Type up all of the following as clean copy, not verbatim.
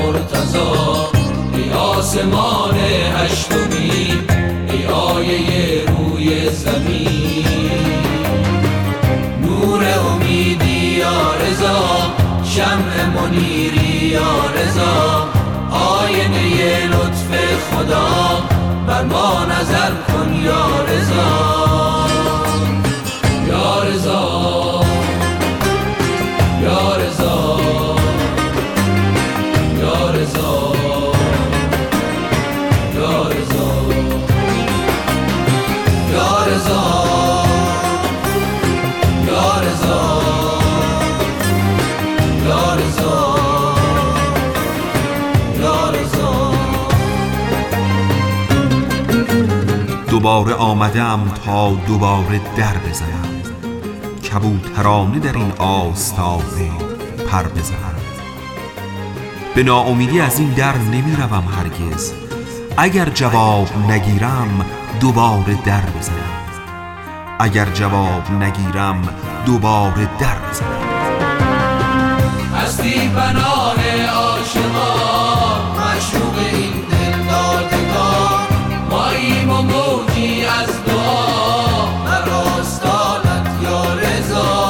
مرتضی، ای آسمان هشتمین، ای آیه روی زمین. نور امیدی یا رضا، شمع منیری یا رضا، آینه لطف خدا بر ما نظر کن یا رضا. یا رضا یا رضا یا رضا یا رضا یا رضا یا رضا یا رضا یا رضا. دوباره آمدم تا دوباره در بزنم، کبوترانه در این آستانه پر بزنم. به ناامیدی از این در نمی روم هرگز، اگر جواب نگیرم دوباره در بزنم. اگر جواب نگیرم دوباره در بزنم. هستی پناه عاشقان، معشوق این دلدادگان، ماییم و موجی از دعا بر آستانت یا رضا.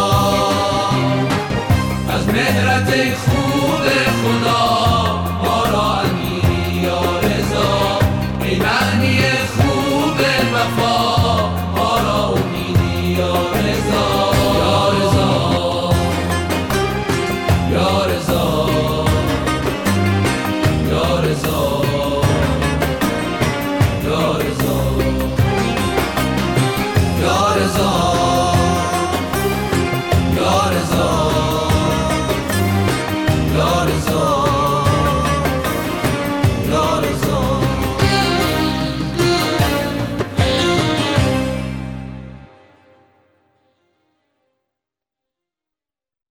از مهرت خوب خدا ما را امیری یا رضا، ای معنی خوب وفا ما را امیدی یا رضا. یا رضا یا رضا یا رضا